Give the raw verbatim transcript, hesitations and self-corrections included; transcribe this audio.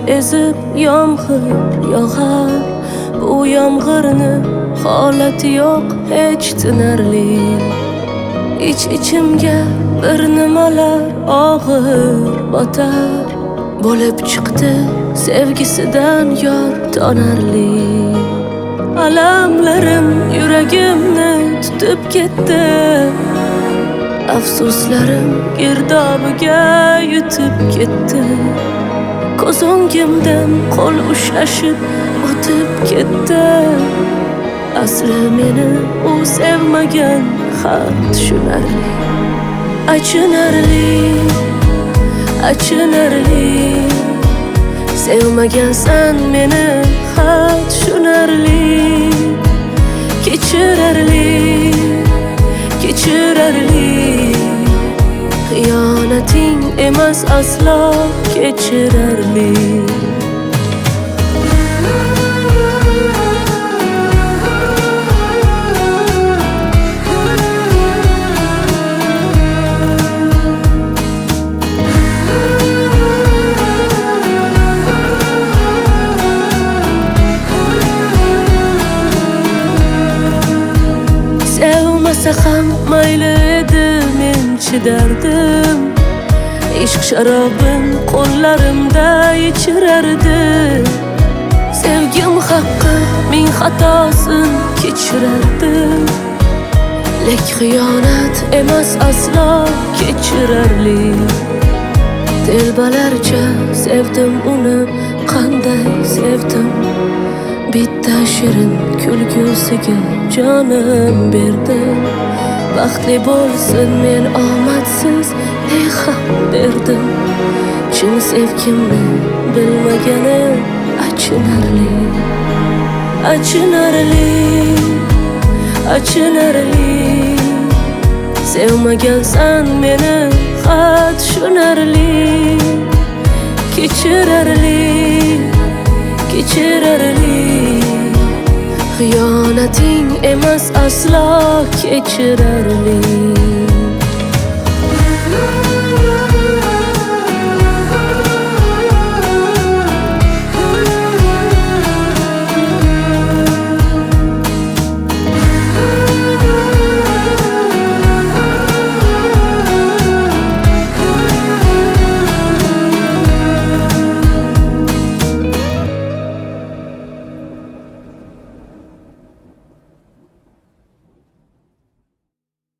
ezib yomg'ir yog'ar. Bu yomg'irni holati yo'q hech tinarli. Ich-ichimga bir nimalar og'ir botar. Bo'lib chiqdi sevgisidan yor tonarli. Alamlarim yuragimni tutib ketdi. Afsuslarim girdobiga yutib ketdi. Ko'z o'ngimdan qo'l ushlashib o'tib ketdi. Asli meni u sevmagan, xat tushunarli. Achinarli, achinarli. Sevmagansan meni, xat tushunarli. Kechirarli, kechirarli. Xiyonating emas aslo kechirarli. Sevmasa ham mayli edi, men chidardim. Ishq sharobin qo'llarimda ichirardi. Sevgim haqqi ming xatosin kechirardim. Lek xiyonat emas aslo kechirarli. Telbalarcha sevdim uni, qanday sevdim. Bitta shirin kulgusiga jonim berdim. Baxtli bo'lsin men omadsiz ne ham berdim. Chin sevgimni bilmagani achinarli. Achinarli, achinarli. Sevmagansan meni, xat tushunarli. Kechirarli, kechirarli. Xiyonating emas aslo kechirarli.